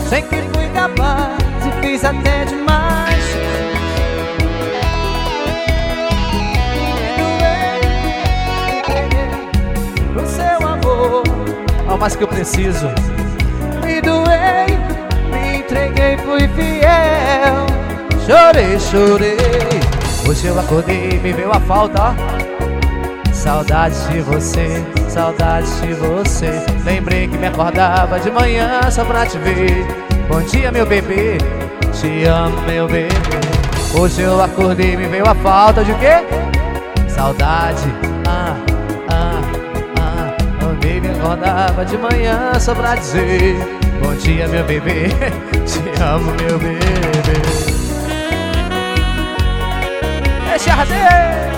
sei que fui capaz e fiz até demais. Pro seu amor, ao mais que eu preciso. Me doei, me entreguei, fui fiel. Chorei, chorei. Hoje eu acordei, me veio a falta, ó. Saudade de você, saudade de você. Lembrei que me acordava de manhã só pra te ver. Bom dia, meu bebê, te amo, meu bebê. Hoje eu acordei, me veio a falta de quê? Saudade, Ontem me acordava de manhã só pra dizer bom dia, meu bebê, te amo, meu bebê. Deixa arder.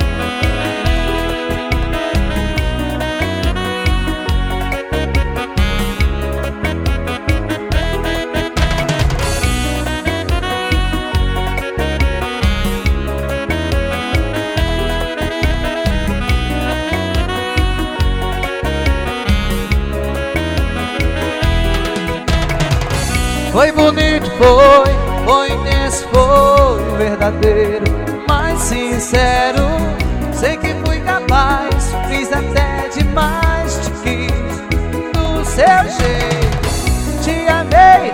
Foi bonito, foi intenso, foi verdadeiro, mas sincero. Sei que fui capaz, fiz até demais, te quis do seu jeito, te amei.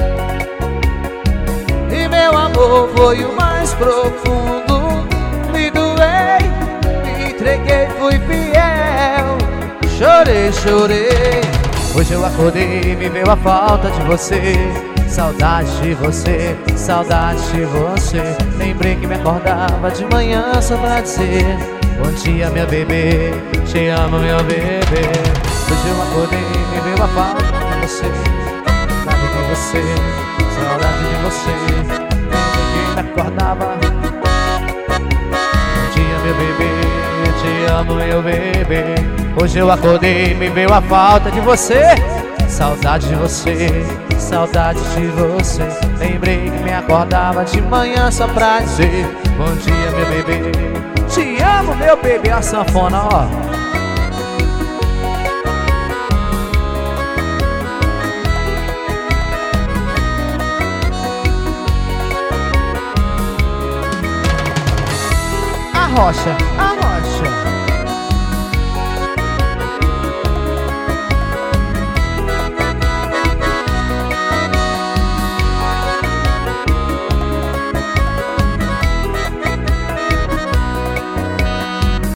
E meu amor foi o mais profundo. Me doei, me entreguei, fui fiel. Chorei, chorei. Hoje eu acordei, me veio a falta de você. Saudade de você, saudade de você. Lembrei que me acordava de manhã só pra dizer bom dia, meu bebê, te amo, meu bebê. Hoje eu acordei, me veio a falta de você. Saudade de você, saudade de você. Lembrei que me acordava. Bom dia, meu bebê, te amo, meu bebê. Hoje eu acordei, me veio a falta de você. Saudade de você, saudade de você. Lembrei que me acordava de manhã só pra dizer bom dia, meu bebê, te amo, meu bebê. A sanfona, ó. A rocha.